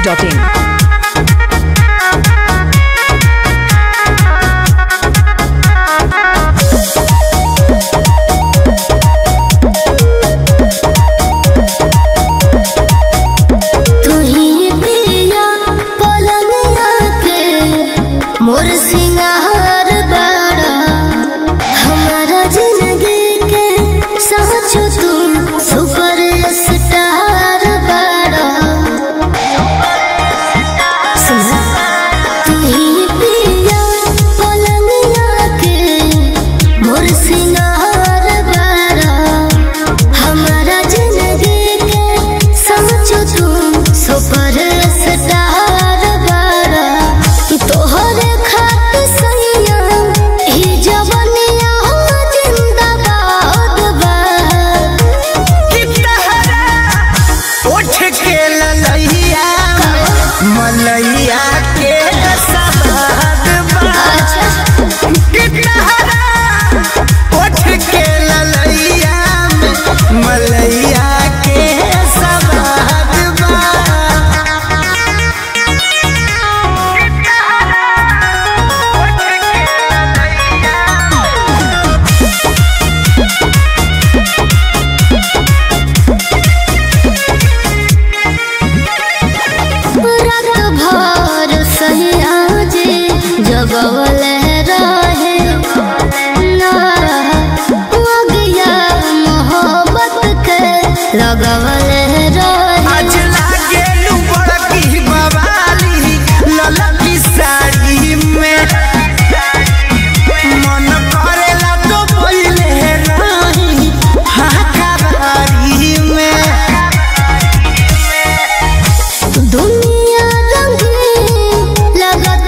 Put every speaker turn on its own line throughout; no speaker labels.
मोर सिंगार बड़ा हमारा जिंदगी के समझो तुम सुपर स्टार बड़ा तू ही पिया पलंगिया के मोर सिंगार बड़ा हमारा जिंदगी के समझो तुम सुपर स्टार बड़ा तोहरे
मलैया के सवाद उठ के ललैया मलैया के सवाद
जगवल रहे गया मोहब्बत के लगवल रहे
आज लागे बड़की बवाली ललकी साड़ी में मन करेला तो पहिले रही हाकरारी में
दुनिया रंगीन लगत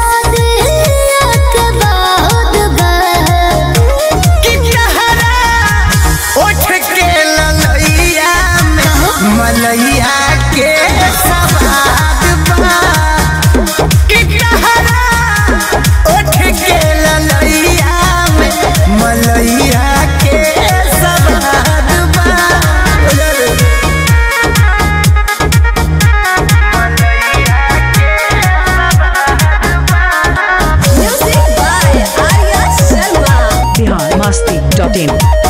मलैया के सवाद उठ के ललैया मलैया के सवाद
biharmasti.in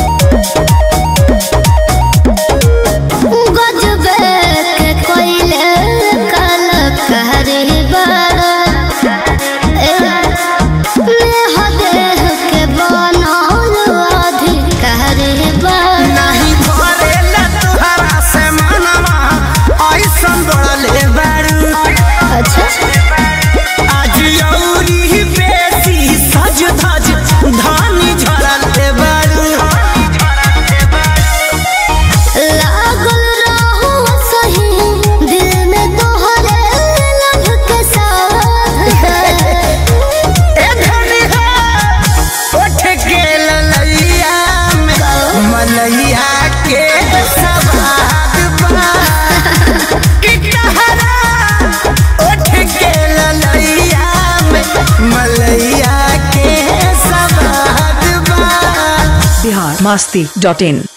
मलैया के सवाद उठ के ललैया मलैया के सवाद
biharmasti.in